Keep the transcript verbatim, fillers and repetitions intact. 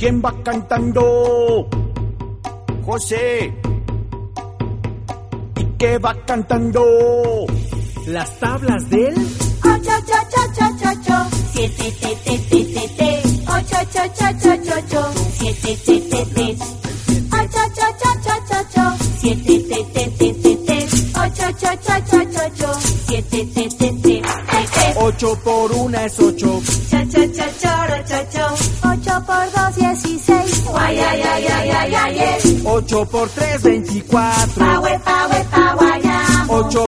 ¿Quién va cantando? José. ¿Y qué va cantando? Las tablas del ocho, ocho, ocho, ocho, ocho, siete, te, te, te, te, te, ocho, ocho, ocho, ocho, ocho, siete, te, te, te, ocho, ocho, ocho, ocho, ocho, siete, te, te, te, te, te, ocho, ocho, ocho, ocho, ocho, siete, te, te, te, te, te. Ocho por una es ocho. Cha, cha, cha, choro, cho, cho. Ocho por dos, dieciséis. Guay, ay, ay, ay, ay, ay, ay. Ocho por tres, veinticuatro. Pa, we, pa, we, pa, guayamo. Ocho